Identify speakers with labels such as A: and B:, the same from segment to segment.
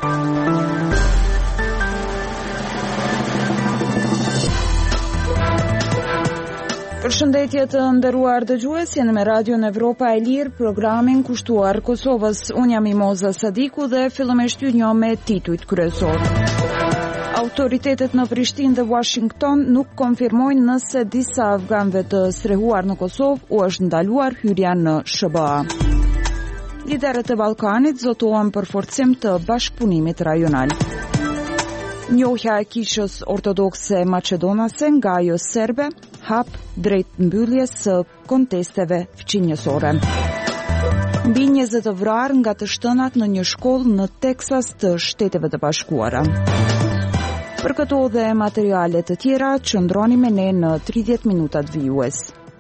A: Përshëndetje të nderuar dëgjues, jeni me Radion Evropa e Lirë, programin kushtuar Kosovës. Unë jam Imoza Sadiku dhe fillimisht ju njoh me titujt kryesor. Autoritetet në Prishtinë dhe Washington nuk konfirmojnë nëse disa afganëve të strehuar në Kosovë u është ndaluar hyrja në SBA. Liderët e Ballkanit zotuan për forcim të bashkëpunimit rajonal. Njohja e kishës ortodokse maqedonase nga ajo serbe hap drejt mbylljes së kontesteve fqinjësore. Mbi 20 të vrarë nga të shtënat në një shkollë në Teksas të Shteteve të Bashkuara. Për këto dhe materiale të tjera, qëndroni me ne në 30 minutat vijues.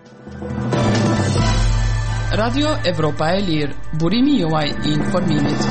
B: Radio Evropa e Lirë, burimi juaj i informimit.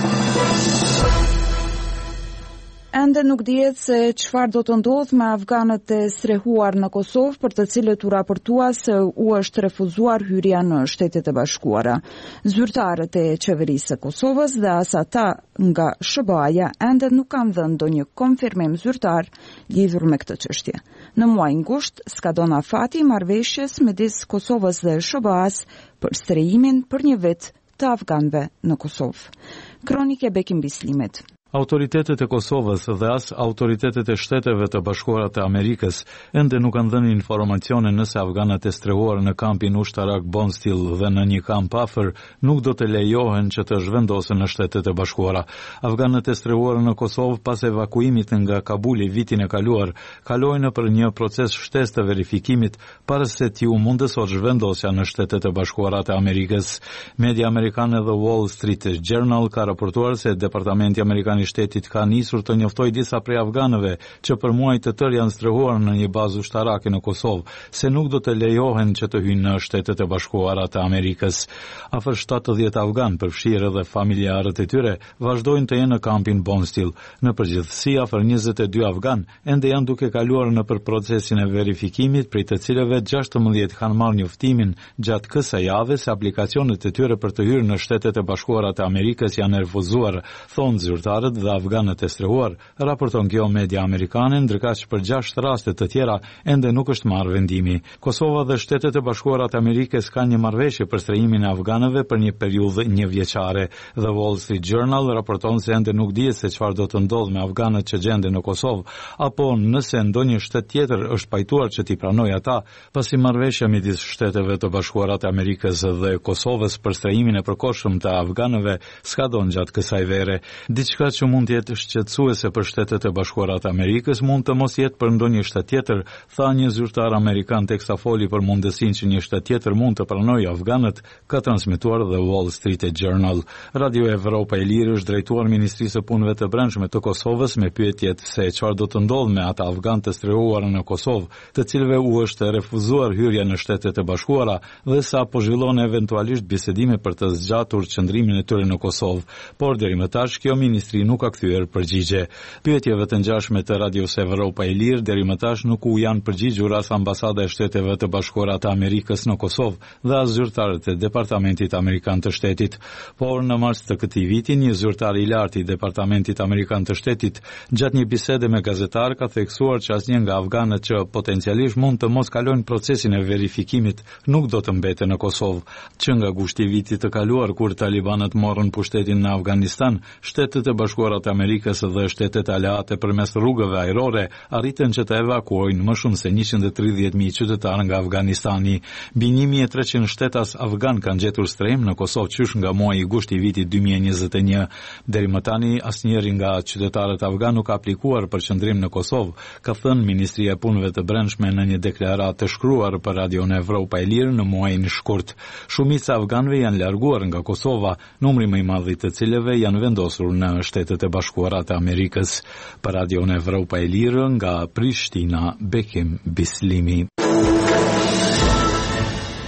A: Ende nuk dihet se çfarë do të ndodhë me afganët e strehuar në Kosovë, për të cilët u raportua se u është refuzuar hyrja në Shtetet e Bashkuara. Zyrtarët e qeverisë së Kosovës dhe as ata nga SBA-ja ende nuk kanë dhënë ndonjë konfirmim zyrtar lidhur me këtë çështje. Në muajin gusht skadon afati i marrëveshjes midis Kosovës dhe SBA-s për strehimin për një vit të afganëve në Kosovë. Kronike Bekim Bislimit.
C: Autoritetet e Kosovës dhe as autoritetet e Shteteve të Bashkuara të Amerikës ende nuk kanë dhënë informacione nëse afganët e strehuar në kampin ushtarak Bondsteel dhe në një kamp afër nuk do të lejohen që të zhvendosen në Shtetet e Bashkuara. Afganët e strehuar në Kosovë pas evakuimit nga Kabuli vitin e kaluar kalojnë për një proces shtesë të verifikimit para se t'u mundësoj zhvendosja në Shtetet e Bashkuara të Amerikës. Media amerikane The Wall Street Journal ka raportuar se Departamenti Amerikan i Shtetit ka nisur të njoftoj disa prej afganëve që për muaj të tërë janë strehuar në një bazë ushtarake në Kosovë, se nuk do të lejohen që të hyjnë në Shtetet e Bashkuara të Amerikës. Afër 70 afgan, përfshirë edhe familjarët e tyre, vazhdojnë të jenë në kampin Bondsteel. Në përgjithësi, afër 22 afgan ende janë duke kaluar në për procesin e verifikimit, prej të cilëve 16 kanë marrë njoftimin gjatë kësaj jave se aplikacionet e tyre për të hyrë në Shtetet e Bashkuara të Amerikës janë refuzuar, thonë zyrtarët dhe afganët e strehuar, raporton kjo media amerikane, ndërkaq për 6 raste të tjera ende nuk është marrë vendimi. Kosova dhe Shtetet e Bashkuara të Amerikës kanë një marrëveshje për strehimin e afganëve për një periudhë njëvjeçare. The Wall Street Journal raporton se ende nuk dihet se çfarë do të ndodhë me afganët që gjenden në Kosovë, apo nëse ndonjë shtet tjetër është pajtuar që t'i pranojë ata, pasi marrëveshja midis Shteteve të Bashkuara të Amerikës dhe Kosovës për strehimin e përkohshëm të afganëve skadon gjatë kësaj vere. Diçka që mund të jetë shqetësuese për Shtetet e Bashkuara të Amerikës mund të mos jetë për ndonjë shtet tjetër, tha një zyrtar amerikan teksa foli për mundësinë që një shtet tjetër mund të pranojë afganët, ka transmetuar The Wall Street Journal. Radio Evropa e Lirë është drejtuar Ministrisë së Punëve të Brendshme të Kosovës me pyetjet se çfarë do të ndodhë me ata afganë të strehuar në Kosovë, të cilëve u është refuzuar hyrja në Shtetet e Bashkuara dhe sa po zhvillon eventualisht bisedime për të zgjatur qëndrimin e tyre në Kosovë, por deri më tash kjo ministri nuk ka kthyer përgjigje. Pyetjeve të ngjashme të Radios Evropa e Lirë deri më tash nuk u janë përgjigjur as ambasada e Shteteve të Bashkuara të Amerikës në Kosovë dhe as zyrtarët e Departamentit Amerikan të Shtetit. Por në mars të këtij viti, një zyrtar i lartë i Departamentit Amerikan të Shtetit, gjatë një bisede me gazetar, ka theksuar që asnjë nga afganët që potencialisht mund të mos kalojnë procesin e verifikimit nuk do të mbeten në Kosovë. Që nga gushti i vitit të kaluar, kur talibanët morën pushtetin në Afganistan, Shtetet e Bashkuara të Amerikës dhe Shtetet Aleate përmes rrugëve ajrore arritën që të evakuojnë më shumë se 130.000 qytetarë nga Afganistani. Mbi 1.300 shtetas afgan kanë gjetur strehim në Kosovë qysh nga muaji i gushtit vitit 2021. Deri më tani asnjëri nga qytetarët afgan nuk ka aplikuar për qëndrim në Kosovë, ka thënë Ministria e Punëve të Brendshme në një deklaratë të shkruar për Radion Evropa e Lirë në muajin shkurt. Shumica afganëve janë larguar nga Kosova, numri më i madh i të cilëve janë vendosur në Shtetet e Bashkuara të Amerikës. Për Radion Evropa e Lirë nga Prishtina, Bekim Bislimi.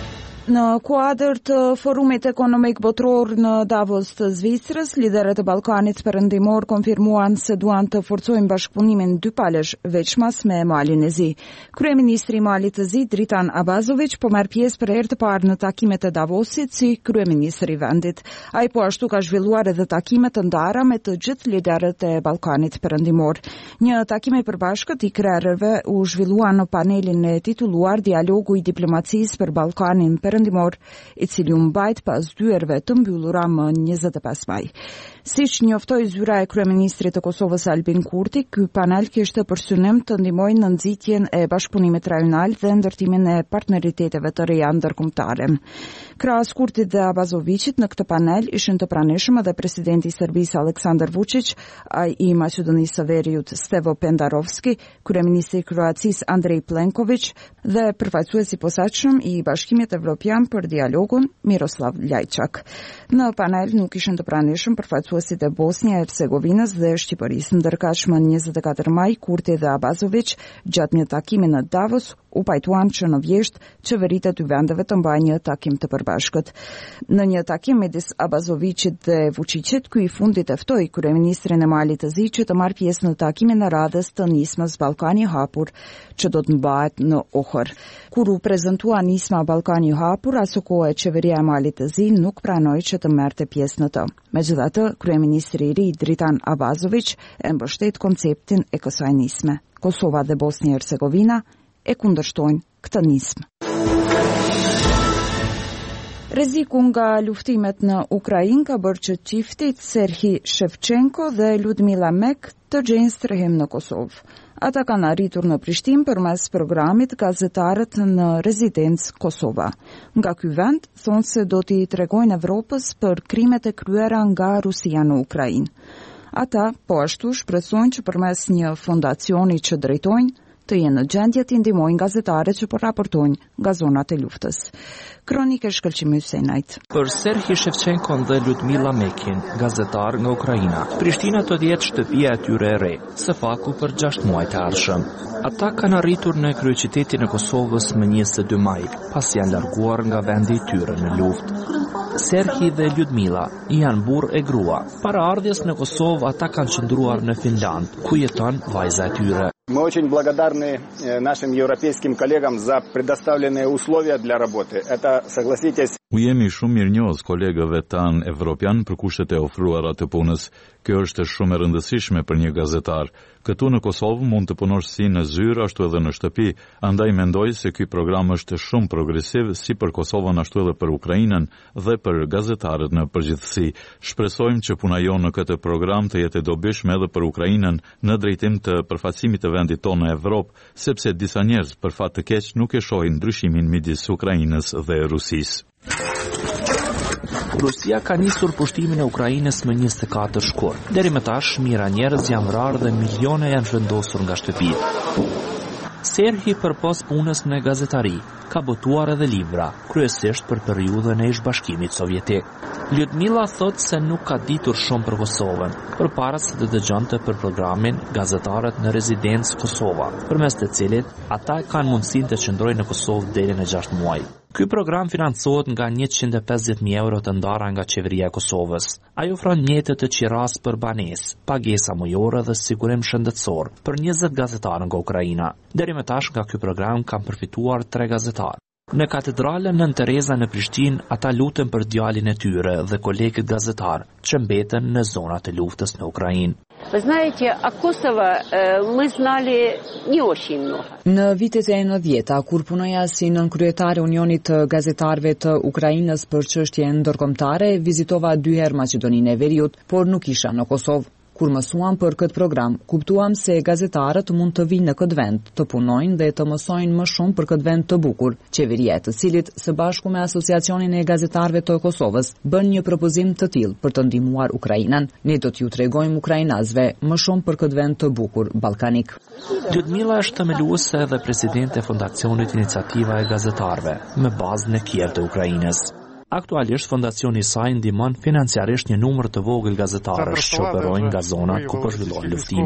A: Në kuadër të forumit ekonomik botror në Davos të Zvicrës, liderët e Ballkanit Perëndimor konfirmuan se duan të forcojnë bashkëpunimin dy palësh, veçmas me Malin e Zi. Kryeministri i Malit të Zi, Dritan Abazović, po merr pjesë për herë të parë në takimet e Davosit si kryeministri i vendit. Ai po ashtu ka zhvilluar edhe takime të ndara me të gjithë liderët e Ballkanit Perëndimor. Një takim i përbashkët i krerëve u zhvillua në panelin e titulluar Dialogu i diplomacisë për Ballkanin Perëndimor, i cili u mbajt pas dyerve të mbyllura më 25 maj. Siç njoftoi zyra e kryeministrit të Kosovës Albin Kurti, ky panel kishte për synim të ndihmojë në nxitjen e bashkëpunimit rajonal dhe ndërtimin e partneriteteve të reja ndërkombëtare. Krahas Kurtit dhe Abazovićit, në këtë panel ishin të pranishëm edhe presidenti i Serbisë Aleksandar Vučić, ai i Maqedonisë së Veriut Stevo Pendarovski, kryeministri i Kroacisë Andrej Plenković dhe përfaqësuesi i posaçëm i Bashkimit Evropian për dialogun Miroslav Lajçak. Në panel nuk ishin të pranishëm përfaqësuesit e Bosnia e Hercegovinës dhe Shqipërisë, ndërkaq më 24 maj Kurti dhe Abazović gjatë një takimi në Davos u pajtuan që në vjesht qeveritë e dy vendeve të mbajnë një takim të përbashkët. Në një takim midis Abazovićit dhe Vučićit, ky i fundit e ftoi kryeministrin e Malit të Zi që të marrë pjesë në takimin e radhës të nismës Ballkani i hapur, që do të mbahet në Ohër. Kur u prezantua nisma Ballkani i hapur, asë kohë qeveria e Malit të Zi nuk pranoi që të merrte pjesë në të. Megjithatë, kryeministri i ri Dritan Abazović e mbështet konceptin e kësaj nisme. Kosova dhe Bosnia e Hercegovina e kundërshtojnë këtë nismë. Rreziku nga luftimet në Ukrainë ka bërë që çiftit Serhij Shevchenko dhe Ludmila Mek të gjejnë strehim në Kosovë. Ata kanë arritur në Prishtinë përmes programit Gazetarët në Rezidencë Kosova. Nga ky vend thonë se do t'i tregojnë Evropës për krimet e kryera nga Rusia në Ukrainë. Ata po ashtu shpresojnë që përmes një fondacioni që drejtojnë të jenë në gjendje të ndihmojnë gazetarët që po raportojnë nga zonat e luftës. Kronikë shkëlqimi Husenajt.
D: Për Serhij Shevchenko dhe Ludmila Mekin, gazetar nga Ukraina, Prishtina do të jetë shtëpia e tyre e re, së paku për 6 muaj të ardhshëm. Ata kanë arritur në kryeqytetin e Kosovës më 22 maj, pas janë larguar nga vendi i tyre në luftë. Serhij dhe Ludmila janë burr e grua. Para ardhjes në Kosovë ata kanë qëndruar në Finland, ku jeton vajza e tyre.
E: Мы очень благодарны нашим европейским коллегам за предоставленные условия для работы. Это, согласитесь,
C: U jemi shumë mirënjohës kolegëve tanë evropian për kushtet e ofruara të punës. Kjo është shumë e rëndësishme për një gazetar. Këtu në Kosovë mund të punosh si në zyrë ashtu edhe në shtëpi. Andaj mendoj se ky program është shumë progresiv si për Kosovën ashtu edhe për Ukrainën dhe për gazetarët në përgjithësi. Shpresojmë që puna jonë në këtë program të jetë e dobishme edhe për Ukrainën në drejtim të përfaqësimit të vendit tonë në Evropë, sepse disa njerëz për fat të keq nuk e shohin ndryshimin midis Ukrainës dhe Rusisë.
D: Rusia ka nisur pushtimin e Ukrainës më 24 shkurt. Deri më tash, mijëra njerëz janë vrarë dhe milione janë vendosur nga shtëpitë. Serhij përpos punës në gazetari ka botuar edhe libra, kryesisht për periudhën e ish-bashkimit sovjetik. Ludmila thot se nuk ka ditur shumë për Kosovën, përpara se të dëgjonte për programin Gazetarët në Rezidencë Kosova, përmes të cilit ata kanë mundësinë të qëndrojnë në Kosovë deri në 6 muaj. Ky program financohet nga 150.000 euro të ndara nga qeveria e Kosovës. Ai ofron mjete të qiras për banesë, pagesa mujore dhe sigurim shëndetësor për 20 gazetarë nga Ukraina. Deri më tash nga ky program kanë përfituar 3 gazetarë. Në katedralen Nën Tereza në Prishtinë, ata lutën për djalin e tyre dhe kolegët gazetar që mbeten në zonat e luftës në Ukrainë.
F: Вы знаете, о Kosovo мы знали не очень много.
G: Në vitet e 90-ta, kur punoja si nënkryetare Unionit të Gazetarëve të Ukrainës për çështje ndërkombëtare, vizitova 2 herë Maqedoninë e Veriut, por nuk isha në Kosovë. Kur mësuam për këtë program, kuptuam se gazetarët mund të vinë në këtë vend, të punojnë dhe të mësojnë më shumë për këtë vend të bukur, qeveria e të cilit së bashku me Asociacionin e Gazetarëve të Kosovës bën një propozim të tillë për të ndihmuar Ukrainën. Ne do t'ju tregojmë ukrainasve më shumë për këtë vend të bukur ballkanik.
D: Ludmila është themeluese dhe presidente e Fondacionit Iniciativa e Gazetarëve, me bazë në Kiev të Ukrainës. Aktualisht fondacioni i saj ndihmon financiarisht një numër të vogël gazetarësh që operojnë nga zonat ku po zhvillohen luftime.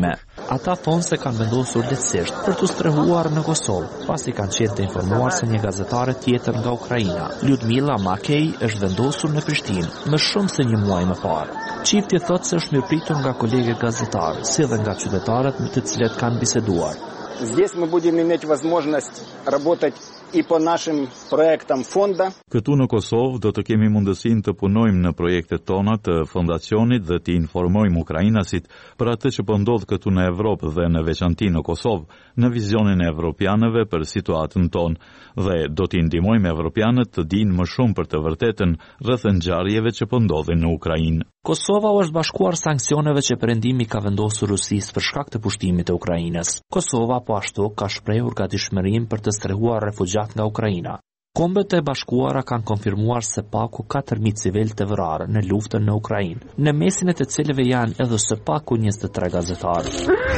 D: Ata thonë se kanë vendosur lehtësisht për të strehuar në Kosovë, pasi kanë qenë të informuar se një gazetare tjetër nga Ukraina, Ljudmila Makej, është vendosur në Prishtinë më shumë se një muaj më parë. Çifti thotë se është mirëpritur nga kolegë gazetarë, si dhe nga qytetarët me të cilët kanë biseduar.
E: Здесь мы будем иметь возможность работать и по нашим проектам фонда.
C: Këtu në Kosovë do të kemi mundësinë të punojmë në projektet tona të fondacionit dhe të informojmë ukrainasit për atë që po ndodh këtu në Evropë dhe në veçanti në Kosovë, në vizionin e evropianëve për situatën tonë dhe do t'i ndihmojmë evropianët të dinë më shumë për të vërtetën rreth ngjarjeve që po ndodhin në Ukrainë.
D: Kosova u është bashkuar sanksione që Perëndimi ka vendosur Rusisë për shkak të pushtimit të Ukrainës. Kosova po ashtu ka shprehur gatishmërinë për të strehuar refugjat nga Ukraina. Kombet e bashkuara kanë konfirmuar se paku 4.000 civil të vrarë në luftën në Ukrainë, në mesin e të cilëve janë edhe së paku 23 gazetarë.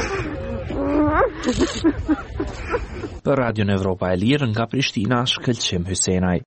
D: Për Radion Evropa e Lirë nga Prishtina, Shkëlqim Hysenaj.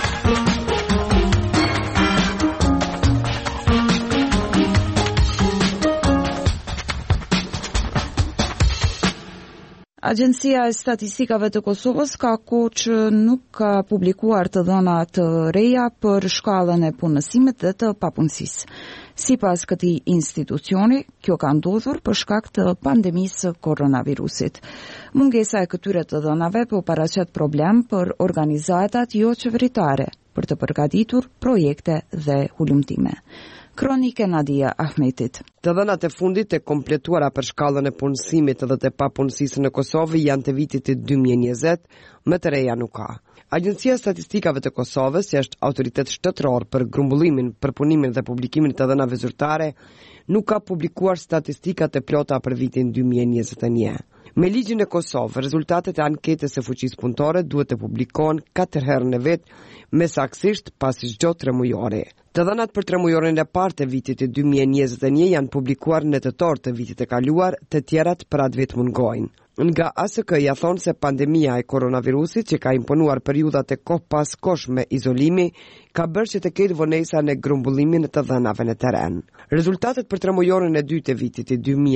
A: Agjencia e Statistikave të Kosovës ka kohë që nuk ka publikuar të dhëna të reja për shkallën e punësimit dhe të papunësisë. Sipas këtij institucioni, kjo ka ndodhur për shkak të pandemisë së koronavirusit. Mungesa e këtyre të dhënave po paraqet problem për organizatat jo qeveritare për të përgatitur projekte dhe hulumtime. Kronike Nadia Ahmetit.
H: Të dhënat e fundit të kompletuara për shkallën e punësimit dhe të papunësisë në Kosovë janë të vitit të 2020, më të reja nuk ka. Agjencia e Statistikave të Kosovës, që është autoritet shtetëror për grumbullimin, përpunimin dhe publikimin të dhënave zyrtare, nuk ka publikuar statistikat e plota për vitin 2021. Me ligjin e Kosovë, rezultatet e anketës së fuqisë punëtore duhet të publikohen 4 herë në vit, me saktësisht pas çdo 3 mujore. Të dhënat për 3 mujorin e parë të vitit të 2021 janë publikuar në tetor të vitit të kaluar, të tjerat për atë vit mungojnë. Nga ASK-ja thonë se pandemia e koronavirusit që ka imponuar periudat e kohë pas kosh me izolimi, ka bërë që të ketë vonesa në grumbullimin të dhënave në teren. Rezultatet për 3 mujorin e dytë të vitit të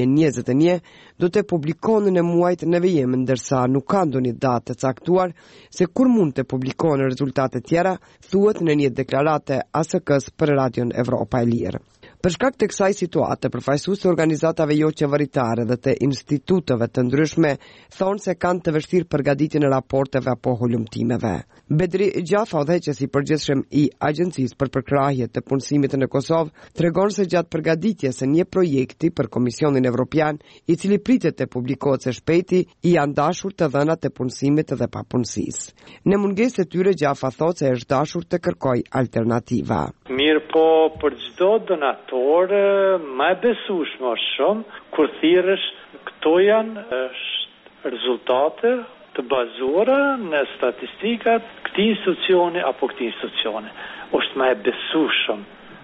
H: 2021 do të publikohen në muajt në vijim, ndërsa nuk ka ndonjë datë të caktuar se kur mund të publikohen rezultate tjera, thuhet në një deklarate ASK-s për Radion Evropa e Lirë. Për shkak të kësaj situate, përfaqësues të organizatave jo qeveritare dhe të instituteve të ndryshme thonë se kanë të vështirë përgatitjen e raporteve apo hulumtimeve. Bedri Gjafa, udhëheqësi i përgjithshëm i Agjencisë për përkrahje të punësimit në Kosovë, tregon se gjatë përgatitjes së një projekti për Komisionin Evropian, i cili pritet të publikohet së shpejti, i janë dashur të dhënat të punësimit dhe papunësisë. Në mungesë të tyre, Gjafa thotë se është dashur të kërkojë alternativa.
I: Mirë po, për çdo donator më besueshëm është shumë kur thirrësh këto janë rezultate të bazuara në statistikat këtij institucioni apo këtij institucioni. Është më e besueshëm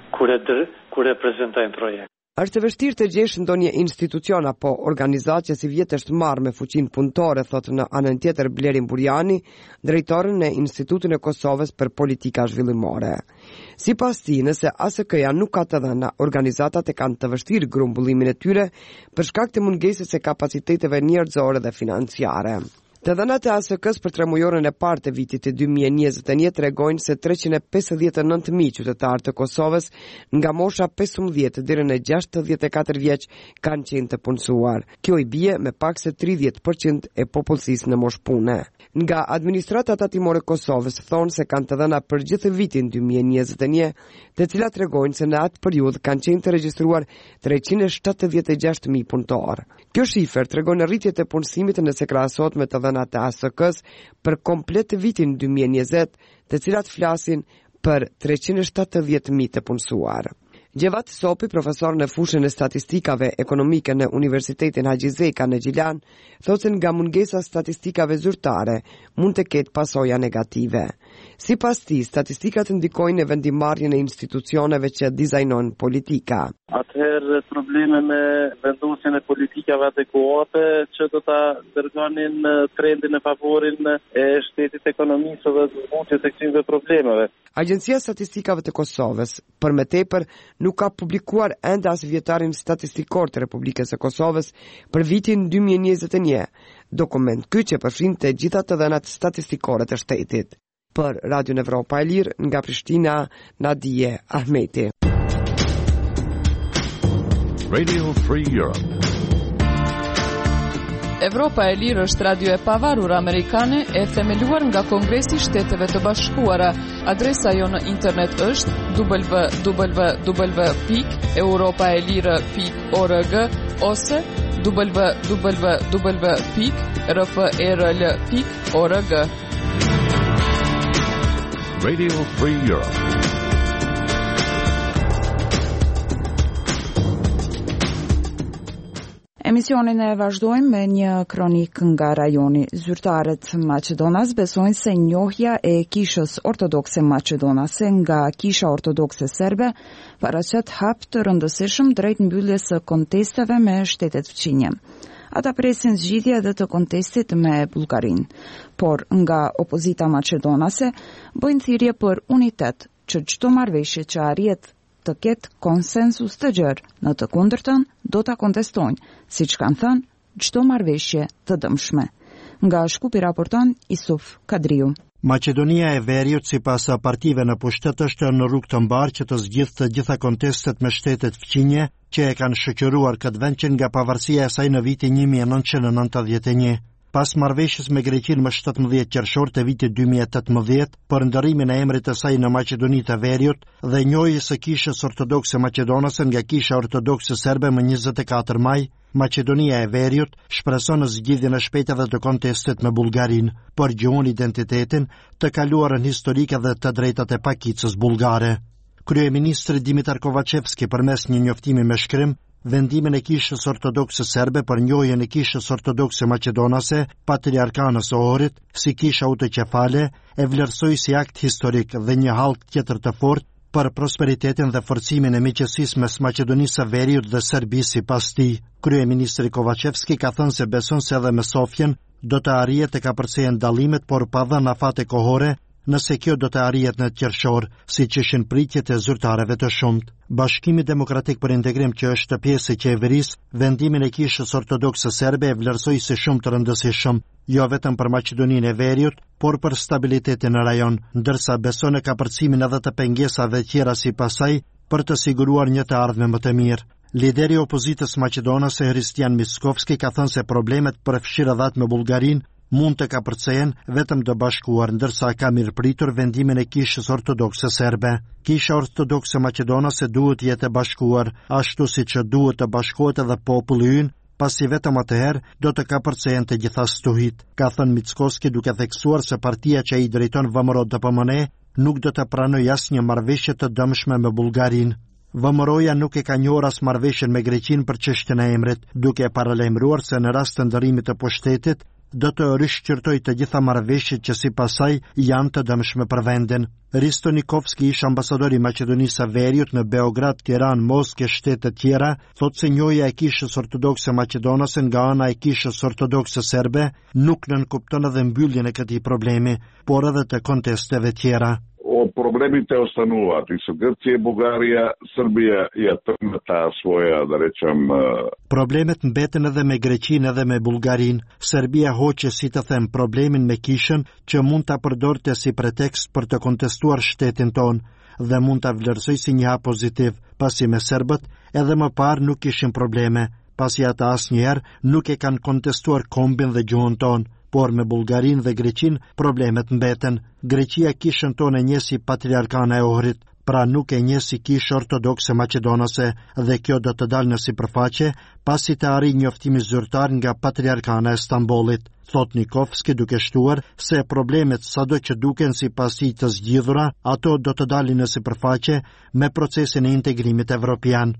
I: kur e prezantojnë projekt.
H: Është e vështirë të gjesh ndonjë institucion apo organizatë që si vjet është marrë me fuqinë punëtore, thotë në anën tjetër Blerin Burjani, drejtori në Institutin e Kosovës për politika zhvillimore. Sipas tij, nëse ASK-ja nuk ka të dhëna, organizatat e kanë të vështirë grumbullimin e tyre për shkak të mungesës së kapaciteteve njerëzore dhe financiare. Të dhënat e ASK-s për 3 mujorin e parë të vitit të 2021 tregojnë se 359.000 qytetarë të Kosovës nga mosha 15 deri në 64 vjeç kanë qenë të punësuar. Kjo i bie me pak se 30% e popullsisë në moshë pune. Nga administrata tatimore Kosovës thonë se kanë të dhëna për gjithë vitin 2021, të cilat tregojnë se në atë periudhë kanë qenë të regjistruar 376.000 punëtorë. Kjo shifër tregon rritje të punësimit nëse krahasohet me të dhënat e ASK-s për komplet vitin 2020, të cilat flasin për 370.000 të punësuar. Gjevat Sopi, profesor në fushën e statistikave ekonomike në Universitetin Haxhi Zeka në Gjilan, thotë se nga mungesa statistikave zyrtare mund të ketë pasoja negative. Sipas tij, statistikat ndikojnë në vendimarrjen e institucioneve që dizajnojnë politika.
J: Atëherë probleme me vendosjen e politikave adekuate që do ta dërgonin trendin në favorin e shtetit ekonomisë dhe zbutjes e këtyre problemeve.
H: Agjencia e Statistikave të Kosovës, për më tepër, nuk ka publikuar ende as vjetarin statistikor të Republikës së Kosovës për vitin 2021, dokument ky që përfshin të gjitha të dhënat statistikore të shtetit. Për Radio Evropa e Lirë, nga Prishtina, Nadije Ahmeti.
K: Radio Free Europe.
B: Evropa e Lirë është radio e pavarur amerikane e themeluar nga Kongresi i Shteteve të Bashkuara. Adresa jo në internet është www.europaelire.org ose www.rferl.org.
K: Radio Free Europe.
A: Emisionin e vazhdojmë me një kronik nga rajoni. Zyrtarët Maqedonas besojnë se njohja e kishës ortodokse maqedonase nga kisha ortodokse serbe paraqet hap të rëndësishëm drejt mbylljes së kontesteve me shtetet fqinje. Ata presin zgjidhje edhe të kontestit me Bullgarinë, por nga opozita maqedonase bëjnë thirrje për unitet që çdo marrëveshje që arrihet të ketë konsensus të gjerë, në të kundërtën do ta kontestojnë, siç kanë thënë, çdo marrëveshje të dëmshme. Nga Shkupi raporton Isuf Kadriu.
L: Maqedonia e Veriut, sipas partive në pushtet, është në rrugë të mbarë që të zgjidhë të gjitha kontestet me shtetet fqinje që e kanë shoqëruar këtë vend që nga pavarësia e saj në vitin 1991. Pas marrëveshjes me Greqinë më 17 qershor të vitit 2018 për ndërrimin e emrit të saj në Maqedoni të Veriut dhe njohjes së kishës ortodokse maqedonase nga kisha ortodokse serbe më 24 maj, Maqedonia e Veriut shpreson në zgjidhjen e shpejtë edhe të kontestit me Bullgarinë, për gjuhën identitetin, të kaluarën historike dhe të drejtat e pakicës bullgare. Kryeministri Dimitar Kovacevski përmes një njoftimi me shkrim vendimin e kishës ortodokse serbe për njohjen e kishës ortodokse maqedonase, patriarkanës së Ohrit, si kisha autokefale, e vlerësoi si akt historik dhe një hallk tjetër të fortë për prosperitetin dhe forcimin e miqësisë mes Maqedonisë së Veriut dhe Serbisë sipas tij. Kryeministri Kovacevski ka thënë se beson se edhe me Sofjen do të arrihet të kapërcehen dallimet, por pa dhënë afate kohore, nëse kjo do të arrihet në qershor, siç ishin pritjet e zyrtarëve të shumtë. Bashkimi Demokratik për Integrim, që është pjesë e qeverisë, vendimin e kishës ortodokse serbe e vlerësoi si shumë të rëndësishëm, jo vetëm për Maqedoninë e Veriut, por për stabilitetin në rajon, ndërsa beson në kapërcimin edhe të pengesave tjera sipas saj për të siguruar një të ardhme më të mirë. Lideri i opozitës maqedonase Hristijan Miskovski ka thënë se problemet përfshirë edhe me Bullgarinë mund të kapërcehen vetëm të bashkuar, ndërsa ka mirëpritur vendimin e kishës ortodokse serbe. Kisha ortodokse maqedonase duhet jetë e bashkuar, ashtu siç duhet të bashkohet edhe populli ynë, pasi vetëm atëherë do të kapërcehen të gjitha stuhit, ka thënë Mickoski, duke theksuar se partia që ai drejton VMRO DPMN nuk do të pranojë asnjë marrëveshje të dëmshme me Bullgarinë. VMRO-ja nuk e ka njohur as marrëveshjen me Greqinë për çështjen e emrit, duke paralajmëruar se në rast të ndërrimit të pushtetit do të rishqyrtoj të gjitha marrëveshjet që sipas saj janë të dëmshme për vendin. Risto Nikovski, ish ambasadori i Maqedonisë së Veriut në Beograd, Tiranë, Moskë e shtete tjera, thotë se njohja e kishës ortodokse maqedonase nga ana e kishës ortodokse serbe nuk nënkupton edhe mbylljen e këtij problemi, por edhe të kontesteve tjera.
M: Проблемите остануваат и со Грција, Бугарија, Србија ја тргна таа своја, да речем...
L: Problemet mbeten edhe me Greqinë edhe me Bullgarinë. Serbia hoqe, si të them, problemin me kishën që mund ta përdorte si pretekst për të kontestuar shtetin ton dhe mund ta vlerësoj si një hap pozitiv, pasi me serbët edhe më parë nuk kishin probleme, pasi ata asnjëherë nuk e kanë kontestuar kombin dhe gjuhën ton. Por me Bullgarinë dhe Greqinë problemet mbeten. Greqia kishën tonë e njeh si patriarkana e Ohrit, pra nuk e njeh si kishë ortodokse maqedonase, dhe kjo do të dalë në sipërfaqe pasi të arrijë njoftimi zyrtar nga patriarkana e Stambollit, thot Nikovski, duke shtuar se problemet sado që duken si pasi të zgjidhura, ato do të dalin në sipërfaqe me procesin e integrimit evropian.
M: С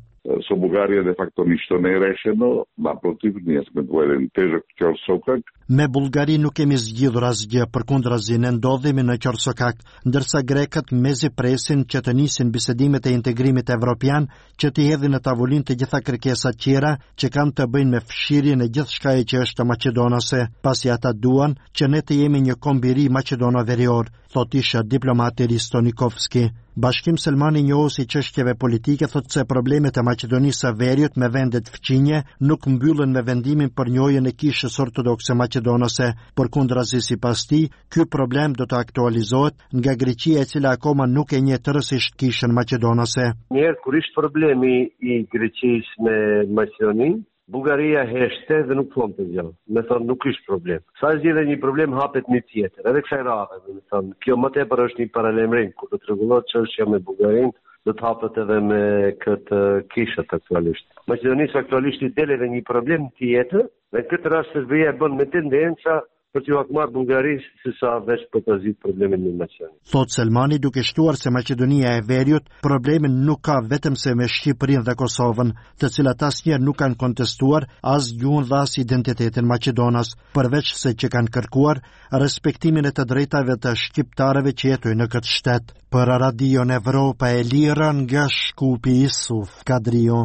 M: со Бугарија де факто ништо не е решено, напротив, ние сме во еден тежок ќорсокак.
L: Me Bullgari nuk kemi zgjidhur asgjë, përkundrazi ne ndodhemi në qorsokak, ndërsa grekët mezi presin që të nisin bisedimet e integrimit evropian, që të hedhin në tavolinë të gjitha kërkesat tjera që kanë të bëjnë me fshirjen e gjithçka që është maqedonase, pasi ata duan që ne të jemi një kombiri maqedono-verior, thot isha diplomati Risto Nikovski. Bashkim Selmani njohësi çështjeve politike thot se problemet e Maqedonisë së Veriut me vendet fqinje nuk mbyllen me vendimin për njojën e kishës ortodokse maqedonase. Përkundrazi sipas tij, ky problem do të aktualizohet nga Greqia e cila akoma nuk e njeh tërësisht kishën maqedonase.
N: Njëherë kur ishte problemi i Greqisë me Maqedoninë, Bugaria heshte dhe nuk thonte gjë. Me thonë nuk ishte problem. Sa zgjidhet një problem hapet një tjetër. Edhe kësaj radhe, me thonë, kjo më tepër është një paralajmërim kur do të rregullohet çështja me Bugarinë, do të hapet edhe me këtë kishët aktualisht. Maqedonisë aktualisht i del edhe një problem tjetër, dhe këtë rast Serbia bën me tendenca për t'ju akmarrë Bugarisë se sa veç për të zgjidhur problemin me Maqedoninë.
L: Thot Selmani duke shtuar se Maqedonia e Veriut problemin nuk ka vetëm se me Shqipërinë dhe Kosovën, të cilat asnjëherë nuk kanë kontestuar as gjuhën dhe as identitetin maqedonas, përveç se që kanë kërkuar respektimin e të drejtave të shqiptarëve që jetojnë në këtë shtet. Për Radio Evropa e Lira nga Shkupi Isuf Kadrio.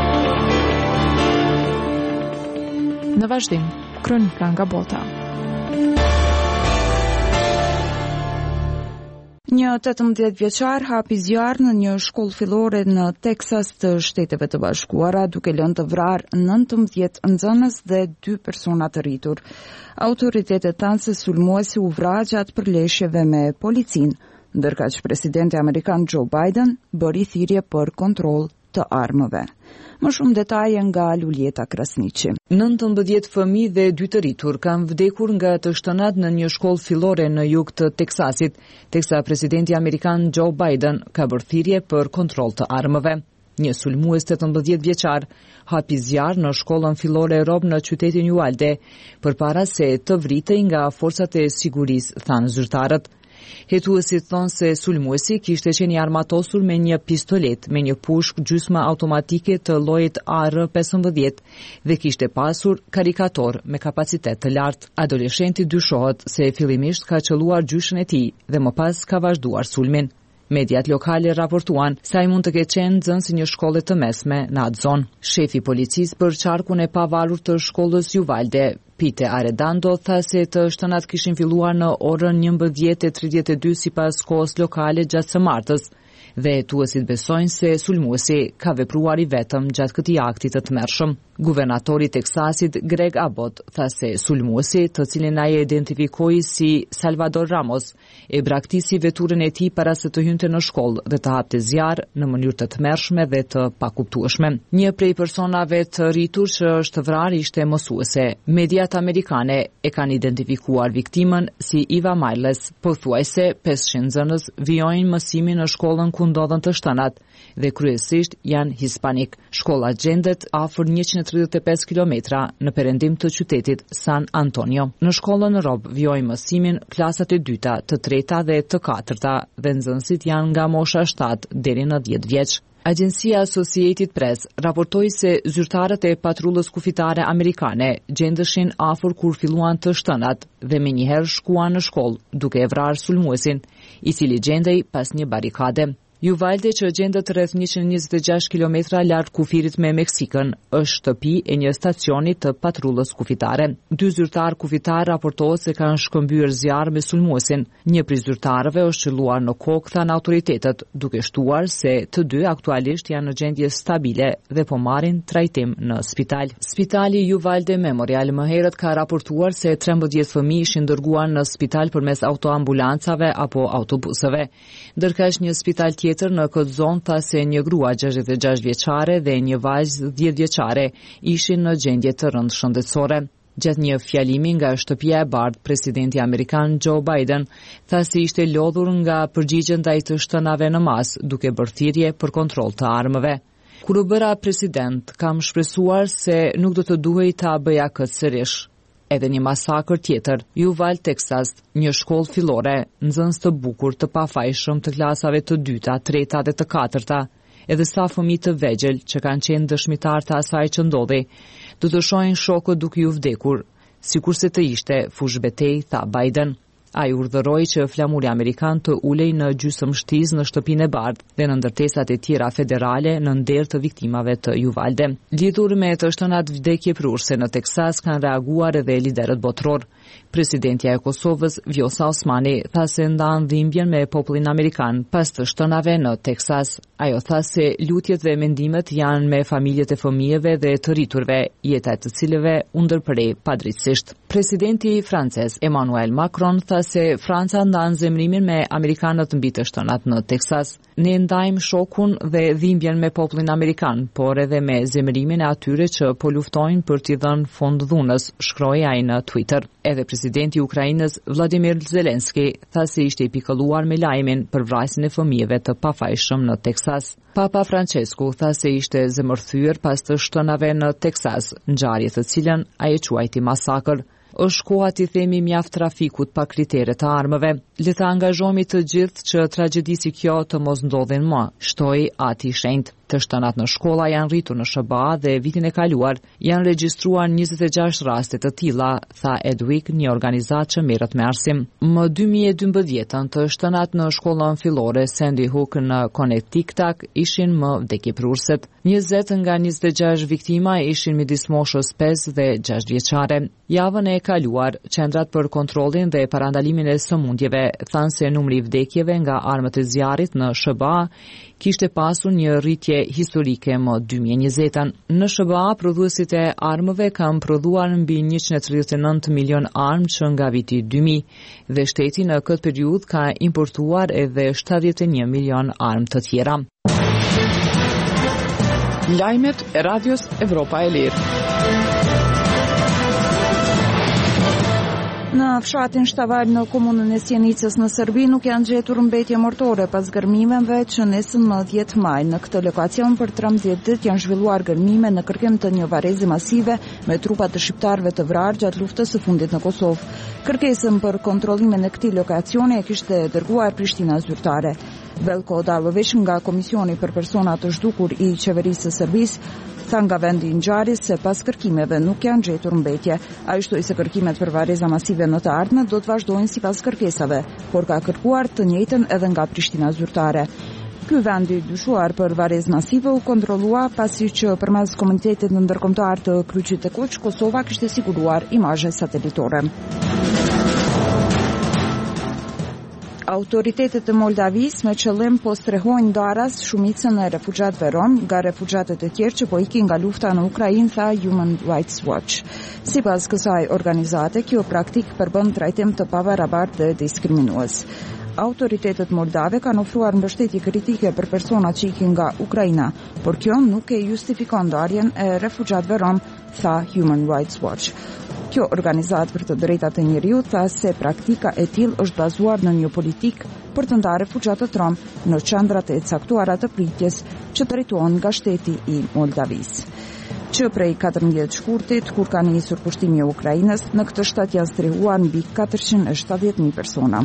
B: Në vazhdim, kronika nga bota.
A: Një 18 vjeçar hapi zjarr në një shkollë fillore në Teksas të Shteteve të Bashkuara, duke lënë të vrarë 19 nxënës dhe 2 persona të rritur. Autoritetet thanë se sulmuesi u vra gjatë përleshjeve me policinë, ndërkaq presidenti amerikan Joe Biden bëri thirrje për kontroll të armëve. Më shumë detaje nga Luljeta Krasniqi.
G: 19 fëmijë dhe 2 të rritur kanë vdekur nga të shtënat në një shkollë fillore në jug të Teksasit, teksa presidenti amerikan Joe Biden ka bërë thirrje për kontroll të armëve. Një sulmues 18 vjeçar hapi zjarr në shkollën fillore Rob në qytetin Uvalde, përpara se të vritej nga forcat e sigurisë, thanë zyrtarët. Hetuesit thonë se sulmuesi kishte qenë i armatosur me një pistolet me një pushkë gjysma automatike të llojit AR-15 dhe kishte pasur karikator me kapacitet të lartë. Adoleshenti dyshohet se fillimisht ka qelluar gjyshën e tij dhe më pas ka vazhduar sulmin. Mediat lokale raportuan se ai mund të ketë qenë nxënës i një shkolle të mesme në atë zonë. Shefi policisë për qarkun e pavarur të shkollës Uvalde, Pete Arredondo, tha se të shtënat kishin filluar në orën 11:32 sipas kohës lokale gjatë së martës, dhe hetuesit besojnë se sulmuesi ka vepruar i vetëm gjatë këtij akti të tmerrshëm. Guvernatori i Teksasit Greg Abbott tha se sulmuesi, të cilin ai identifikoi si Salvador Ramos, e braktisi veturën e tij para se të hynte në shkollë dhe të hapte zjarr në mënyrë të tmerrshme dhe të pakuptueshme. Një prej personave të rritur që është vrarë ishte mësuese. Mediat amerikane e kanë identifikuar viktimën si Eva Miles, pothuajse 500 nxënës vijojnë mësimin në shkollën ku ndodhen të shtënat dhe kryesisht janë hispanik. Shkolla gjendet afër 135 kilometra në perëndim të qytetit San Antonio. Në shkollën Rob vijojnë mësimin klasat e dyta, të treta dhe të katërta dhe nxënësit janë nga mosha 7 deri në 10 vjeç. Agjencia Associated Press raportoi se zyrtarët e patrullës kufitare amerikane gjendeshin afër kur filluan të shtënat dhe menjëherë shkuan në shkollë duke e vrarë sulmuesin, i cili gjendej pas një barikade. Uvalde, që gjendet rreth 126 kilometra larg kufirit me Meksikën, është shtëpi e një stacioni të patrullës kufitare. 2 zyrtar kufitar raportohet se kanë shkëmbyer zjarr me sulmuesin. Një prej zyrtarëve është qelluar në kokë, thanë autoritetet, duke shtuar se të dy aktualisht janë në gjendje stabile dhe po marrin trajtim në spital. Spitali Uvalde Memorial më herët ka raportuar se 13 fëmijë ishin dërguar në spital përmes autoambulancave apo autobuseve, ndërkaq një spital tjetër në këtë zonë tha se një grua 66 vjeçare dhe një vajzë 10 vjeçare ishin në gjendje të rëndë shëndetësore. Gjatë një fjalimi nga shtëpia e bardhë, presidenti amerikan Joe Biden tha se ishte lodhur nga përgjigje ndaj të shtënave në masë, duke bërë thirrje për kontroll të armëve. Kur u bëra president, kam shpresuar se nuk do të duhej ta bëja këtë sërish. Edhe një masakër tjetër, Uvalde, Texas, një shkollë fillore, nxënës të bukur të pafajshëm të klasave të dyta, treta dhe të katërta, edhe sa fëmijë të vegjël që kanë qenë dëshmitar të asaj që ndodhi, do të shohin shokët duke u vdekur, sikurse të ishte fush betejë, tha Biden. Ai urdhëroi që flamuri amerikan të ulej në gjysmështiz në shtëpinë e bardhë dhe në ndërtesat e tjera federale në nder të viktimave të Uvalde. Lidhur me të shtënat vdekje prurse në Teksas kanë reaguar edhe liderët botror. Presidentja e Kosovës, Vjosa Osmani, tha se ndan dhimbjen me popullin amerikan pas të shtënave në Teksas. Ajo tha se lutjet dhe mendimet janë me familjet e fëmijëve dhe të rriturve, jeta e të cilëve u ndërprej padrejtësisht. Presidenti francez Emmanuel Macron tha se Franca ndan zemrimin me amerikanët mbi të shtënat në Teksas. Ne ndajmë shokun dhe dhimbjen me popullin amerikan, por edhe me zemrimin e atyre që po luftojnë për t'i dhënë fond dhunës, shkroi ai në Twitter. Edhe presidenti i Ukrainës Vladimir Zelenski tha se ishte i pikëlluar me lajmin për vrasjen e fëmijëve të pafajshëm në Teksas. Papa Francesku tha se ishte zemërthyer pas të shtënave në Teksas, ngjarje të cilën ai e quajti masakër. Është koha t'i themi mjaft trafikut pa kritere të armëve. Le të angazhohemi të gjithë që tragjedi si kjo të mos ndodhin më, shtoi ati i shenjtë. Të shtënat në shkolla janë rritur në SBA dhe vitin e kaluar janë regjistruar 26 raste të tilla, tha Edwick, një organizatë që merret me arsim. Më 2012 të shtënat në shkollën fillore Sandy Hook në Connecticut ishin më vdekjeprurset. 20 nga 26 viktima ishin midis moshës 5 dhe 6 vjeçare. Javën e kaluar, qendrat për kontrollin dhe parandalimin e sëmundjeve thanë se numri i vdekjeve nga armët e zjarrit në SBA kishte pasur një rritje historike më 2020. Në SBA, prodhuesit e armëve kanë prodhuar mbi 139 milion armë që nga viti 2000 dhe shteti në këtë periudhë ka importuar edhe 71 milion armë të tjera.
B: Lajmet e Radios Evropa e Lirë.
A: Në fshatin Shtaval në komunën e Sjenicës në Serbi nuk janë gjetur mbetje mortore pas gërmimeve që nesën më 10 maj. Në këtë lokacion për 13 ditë janë zhvilluar gërmime në kërkim të një varrezi masive me trupa të shqiptarëve të vrarë gjatë luftës së fundit në Kosovë. Kërkesën për kontrollimin e këtij lokacioni e kishte dërguar Prishtina zyrtare. Velko Dalović nga Komisioni për persona të zhdukur i qeverisë së Serbisë tha nga vendi i ngjarjes se pas kërkimeve nuk janë gjetur mbetje. Ai shtoi se kërkimet për varreza masive në të ardhmen do të vazhdojnë sipas kërkesave, por ka kërkuar të njëjtën edhe nga Prishtina zyrtare. Ky vend i dyshuar për varrezë masive u kontrollua pasi që përmes komunitetit ndërkombëtar të Kryqit të Kuq, Kosova kishte siguruar imazhe satelitore. Autoritetet e Moldavisë me qëllim po strehojnë ndaras shumicën e refugjatëve rom nga refugjatët e tjerë që po ikin nga lufta në Ukrainë, tha Human Rights Watch. Sipas kësaj organizate, kjo praktik përbën trajtim të pabarabartë dhe diskriminues. Autoritetet moldave kanë ofruar mbështetje kritike për personat që ikin nga Ukraina, por kjo nuk e justifikon ndarjen e refugjatëve rom, tha Human Rights Watch. Kjo organizatë për të drejtat e njeriut tha se praktika e tillë është bazuar në një politikë për të ndarë refugjatët rom në qendrat e caktuara të pritjes që drejtohen nga shteti i Moldavisë. Që prej 14 shkurtit, kur ka nisur pushtimi i Ukrainës, në këtë shtat janë strehuar mbi 470.000 persona.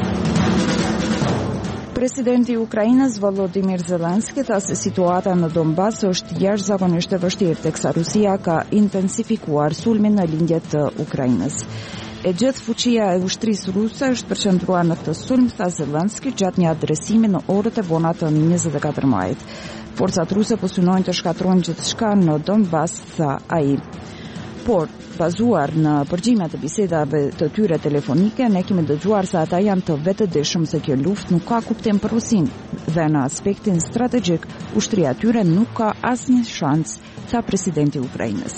A: Presidenti i Ukrainës Volodymyr Zelensky tha se situata në Donbas është jashtëzakonisht e vështirë teksa Rusia ka intensifikuar sulmin në lindjet të Ukrainës. E gjithë fuqia e ushtrisë ruse është përqendruar në këtë sulm, tha Zelensky gjatë një adresimi në orët e vona të 24 majit. Forcat ruse po synojnë të shkatrojnë gjithçka në Donbas, tha ai. Por, bazuar në përgjimet e bisedave të tyre telefonike, ne kemi dëgjuar se ata janë të vetëdijshëm se kjo luftë nuk ka kuptim për Rusinë dhe në aspektin strategjik, ushtria e tyre nuk ka asnjë shans, tha presidenti i Ukrainës.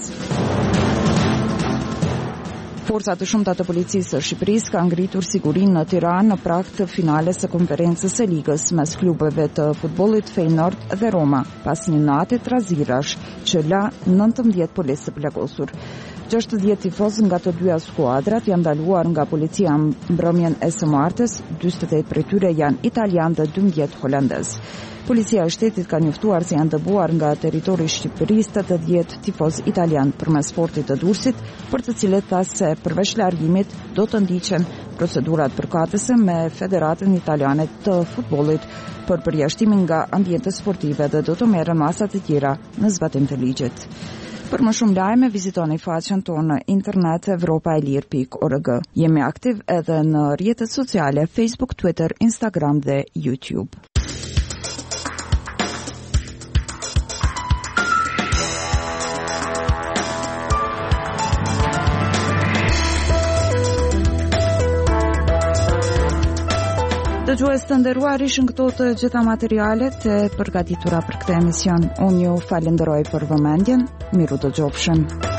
A: Forcat të shumta të policisë së Shqipërisë kanë ngritur sigurinë në Tiranë në prag të finales së konferencës së ligës mes klubeve të futbollit Feyenoord dhe Roma, pas një nate trazirash që la 19 policë të plagosur. 60 tifoz nga të dyja skuadrat janë ndaluar nga policia mbrëmjen e së martes, 48 prej tyre janë italian dhe 12 holandez. Policia e shtetit ka njoftuar se janë dëbuar nga territori i Shqipërisë 80 tifoz italian përmes sportit të Durrësit, për të cilët tha se përveç largimit do të ndiqen procedurat përkatëse me Federatën Italiane të Futbollit për përjashtimin nga ambientet sportive dhe do të merren masa të tjera në zbatim të ligjit. Për më shumë lajme, vizitoni faqen tonë në internet evropaelir.org. Jemi aktiv edhe në rrjetet sociale Facebook, Twitter, Instagram dhe YouTube. Dëgjues të nderuar, ishin këto të gjitha materialet e përgatitura për këtë emision. Unë ju falenderoj për vëmendjen. Miru dëgjofshëm.